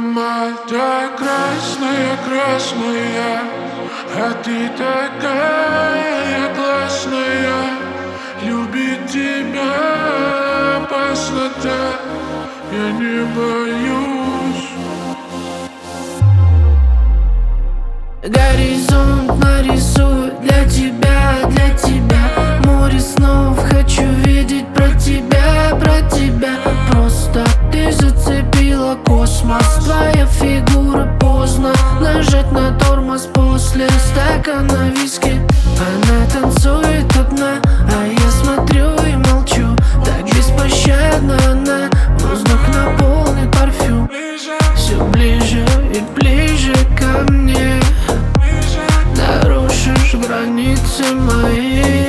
Помада красная, красная, а ты такая классная. Любить тебя опасно так, я не боюсь. Горизонт нарисую для тебя, для тебя. Море снов хочу видеть про тебя, про тебя. Просто ты зацепила космос, твоя фигура поздно. Нажать на тормоз после стакана виски. Она танцует одна, а я смотрю и молчу. Так беспощадна она, воздух наполнит парфюм. Все ближе и ближе ко мне. Нарушишь границы мои.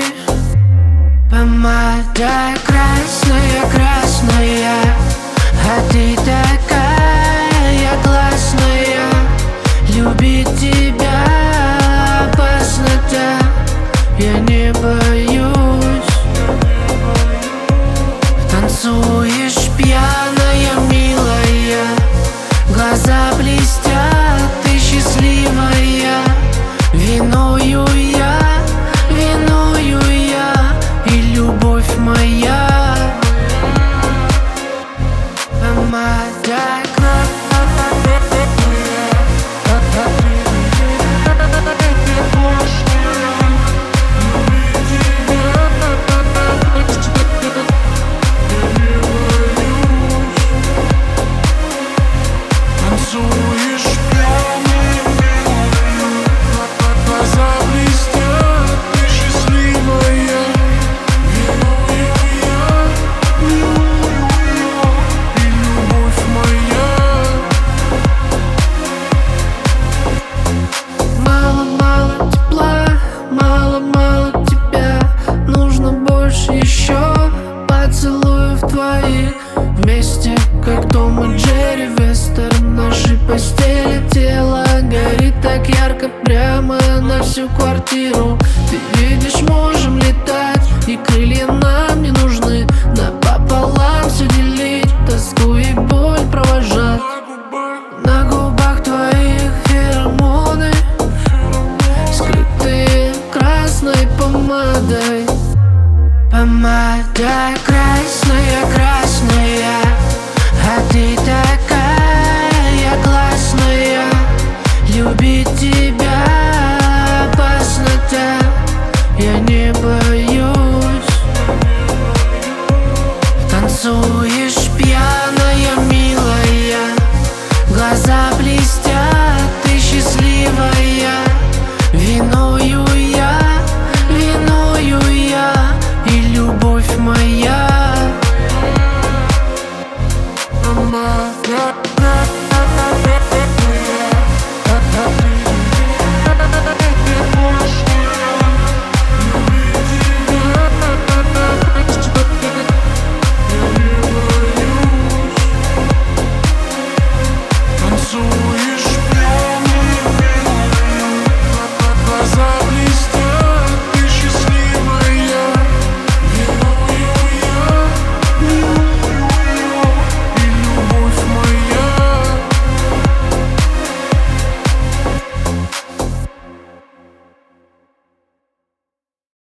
Помада красная, красная, а ты такая классная. Любить тебя опасно так, я не боюсь. Танцуешь пьяная, милая, глаза блестят, ты счастливая. Виною я, и любовь моя. Помада Танцуешь пьяный, глаза блестят, ты счастливая. Виною я, и любовь моя. Мало-мало тепла, мало-мало тебя. Нужно больше еще поцелуев твоих. Вместе, как Том и Джерри, вестерн нашей постели. Тело горит так ярко прямо на всю квартиру. Ты видишь мой